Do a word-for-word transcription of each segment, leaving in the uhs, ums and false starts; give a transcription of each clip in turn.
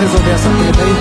resolver essa treta aí.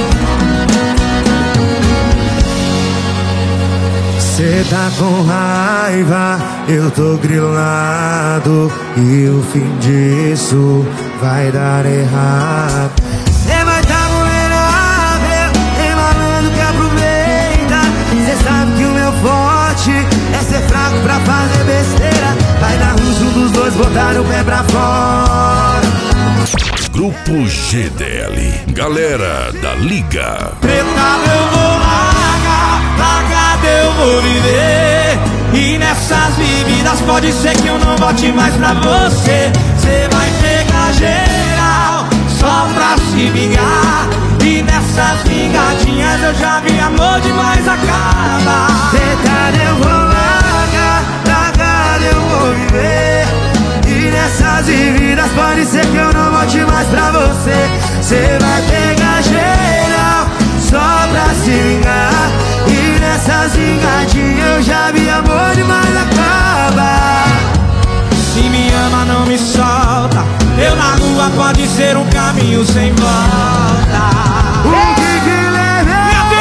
Cê tá com raiva, eu tô grilado, e o fim disso vai dar errado. Cê vai tá vulnerável, tem malandro que aproveita. Cê sabe que o meu forte é ser fraco pra fazer besteira. Vai dar ruim se um dos dois botar o pé pra fora. Grupo G D L, galera da Liga. Tretado eu vou largar, largado eu vou viver. E nessas vividas pode ser que eu não volte mais pra você. Cê vai pegar geral, só pra se vingar. E nessas vingadinhas eu já vi amor demais acabar. Tretado eu vou largar, largado eu vou viver. E nessas vividas pode ser que eu não volte mais pra você. Cê vai pegar geral, só pra se vingar. E nessas vingadinhas eu já vi amor demais acabar. Se me ama não me solta, eu na rua pode ser um caminho sem volta. O que que leva?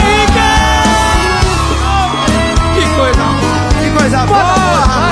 Que coisa, Que coisa boa!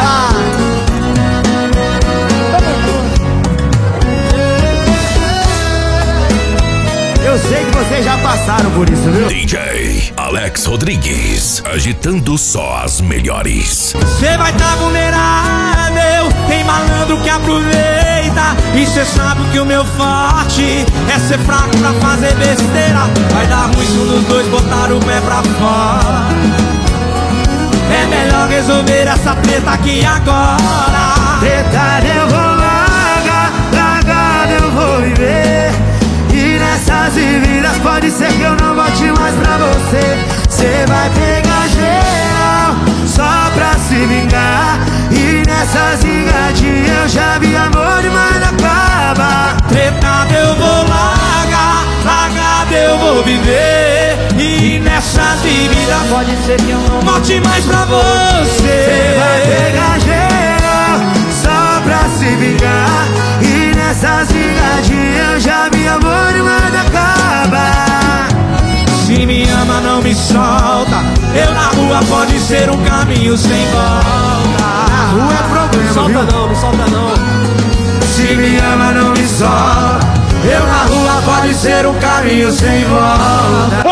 Eu sei que vocês já passaram por isso, viu? D J Alex Rodrigues, agitando só as melhores. Cê vai tá vulnerável, tem malandro que aproveita. E cê sabe que o meu forte é ser fraco pra fazer besteira. Vai dar ruim se um dos dois botar o pé pra fora. É melhor resolver essa treta aqui agora. Tretado eu vou largar, largado eu vou viver. E nessas vividas pode ser que eu não volte mais pra você. Cê vai pegar geral, só pra se vingar. E nessas vingadinhas eu já vi amor demais acabar. Tretado eu vou largar, largado eu vou viver. E nessas vividas pode ser que eu não volte mais pra você. Cê vai pegar geral, só pra se vingar. E nessas vingadinhas eu já vi amor demais acabar. Se me ama não me solta, eu na rua pode ser um caminho sem volta. Na rua é problema, Solta viu? não, me solta não. Se me ama não me solta, eu na rua pode ser um caminho sem volta.